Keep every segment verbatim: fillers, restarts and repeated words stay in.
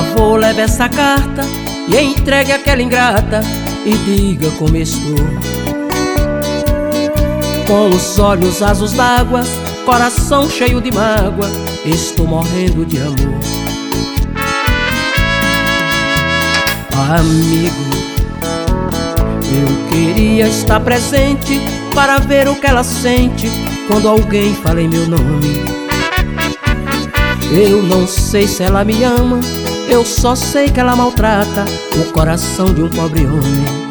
favor, leve essa carta e entregue àquela ingrata e diga como estou. Com os olhos azuis d'água, coração cheio de mágoa, estou morrendo de amor. Amigo, eu queria estar presente para ver o que ela sente quando alguém fala em meu nome. Eu não sei se ela me ama, eu só sei que ela maltrata o coração de um pobre homem.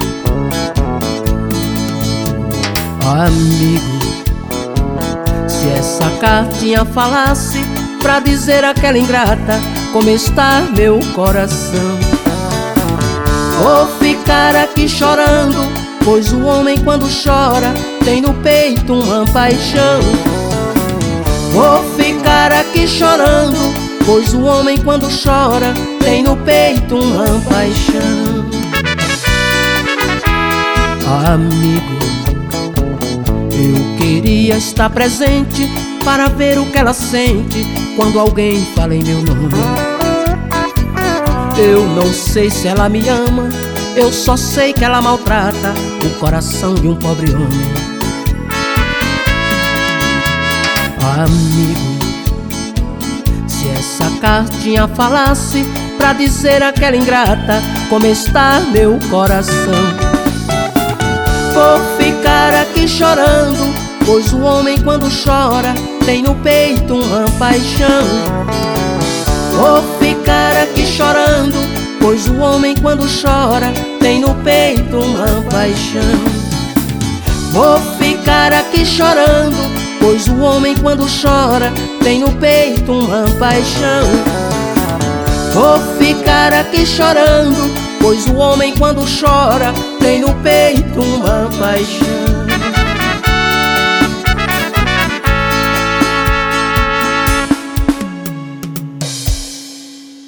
Amigo, se essa cartinha falasse pra dizer àquela ingrata como está meu coração. Vou ficar aqui chorando, pois o homem quando chora tem no peito uma paixão. Vou ficar aqui chorando, pois o homem quando chora tem no peito uma paixão. Amigo, eu queria estar presente para ver o que ela sente quando alguém fala em meu nome. Eu não sei se ela me ama, eu só sei que ela maltrata o coração de um pobre homem. Amigo, se essa cartinha falasse pra dizer àquela ingrata como está meu coração. Vou ficar aqui chorando, pois o homem quando chora tem no peito uma paixão. Vou ficar aqui chorando, pois o homem quando chora tem no peito uma paixão. Vou ficar aqui chorando, pois o homem quando chora tem no peito uma paixão. Vou ficar aqui chorando, pois o homem quando chora tem no peito uma paixão.